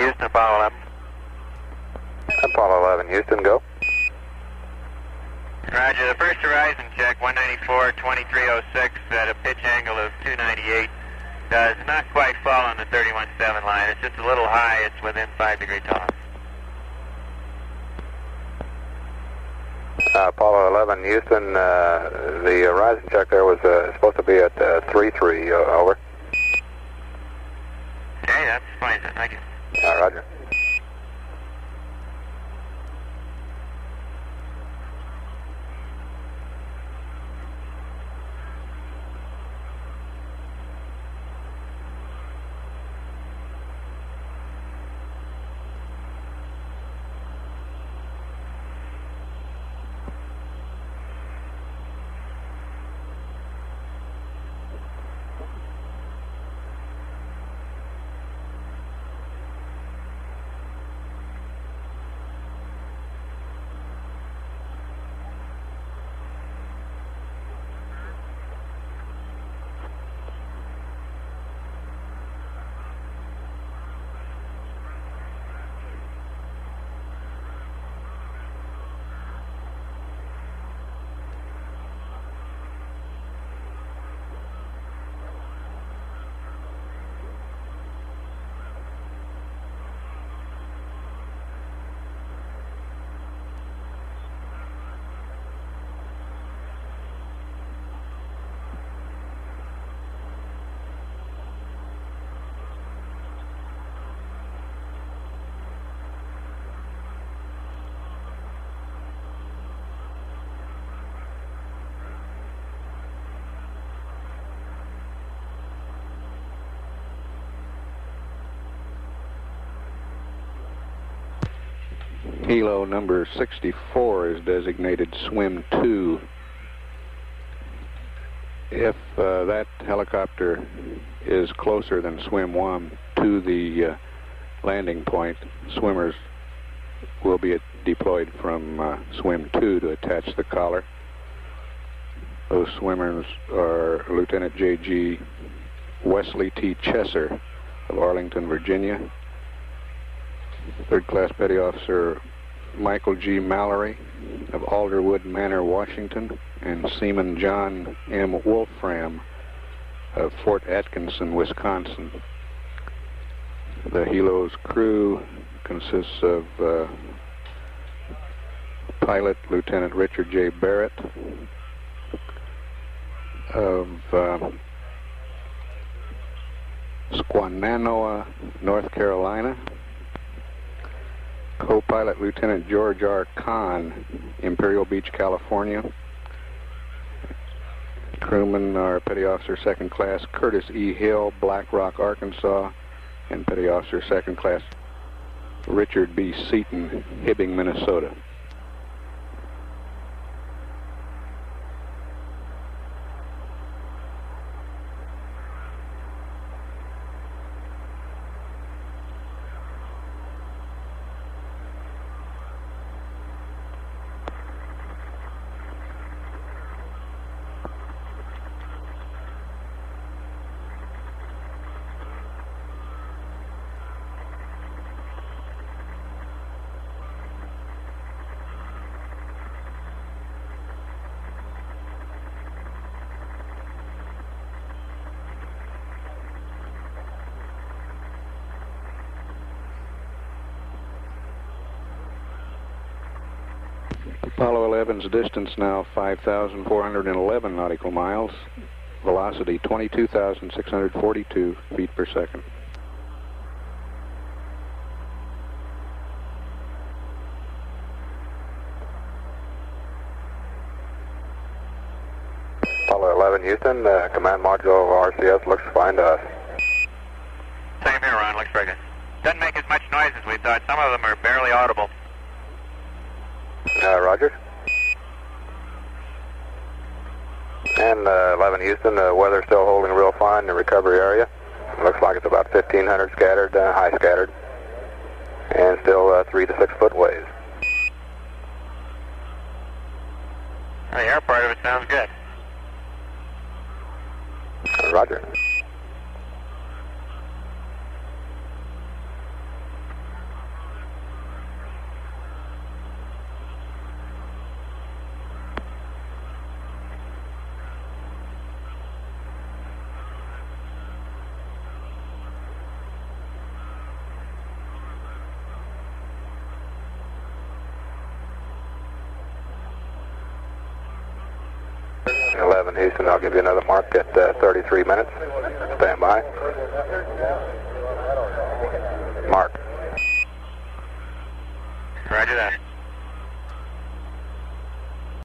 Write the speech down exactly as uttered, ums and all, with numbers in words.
Houston, Apollo eleven. Apollo eleven, Houston, go. Roger, the first horizon check, one ninety-four, twenty-three oh six at a pitch angle of two ninety-eight. Does not quite fall on the thirty-one seven line. It's just a little high. It's within five degree toss. Uh, Apollo eleven, Houston, uh, the horizon check there was uh, supposed to be at uh, three three, uh, over. Okay, that's fine, sir. Thank you. Uh, roger. Helo number sixty-four is designated swim two. If uh, that helicopter is closer than swim one to the uh, landing point, swimmers will be deployed from uh, swim two to attach the collar. Those swimmers are Lieutenant J G Wesley T. Chesser of Arlington, Virginia, Third Class Petty Officer Michael G. Mallory of Alderwood Manor, Washington, and Seaman John M. Wolfram of Fort Atkinson, Wisconsin. The Helo's crew consists of uh, pilot Lieutenant Richard J. Barrett of uh, Squananoa, North Carolina, co-pilot Lieutenant George R. Kahn, Imperial Beach, California. Crewmen are Petty Officer Second Class Curtis E. Hill, Black Rock, Arkansas, and Petty Officer Second Class Richard B. Seaton, Hibbing, Minnesota. Apollo eleven's distance now five thousand four hundred eleven nautical miles, velocity twenty-two thousand six hundred forty-two feet per second. Apollo eleven, Houston, uh, command module R C S looks fine to us. Same here, Ron. Looks very good. Doesn't make as much noise as we thought. Some of them are barely audible. Uh, roger. And uh, eleven Houston, the weather's still holding real fine in the recovery area. Looks like it's about fifteen hundred scattered, uh, high scattered, and still uh, three to six foot waves. The air part of it sounds good. Roger. eleven Houston, I'll give you another mark at uh, thirty-three minutes. Stand by. Mark. Roger that.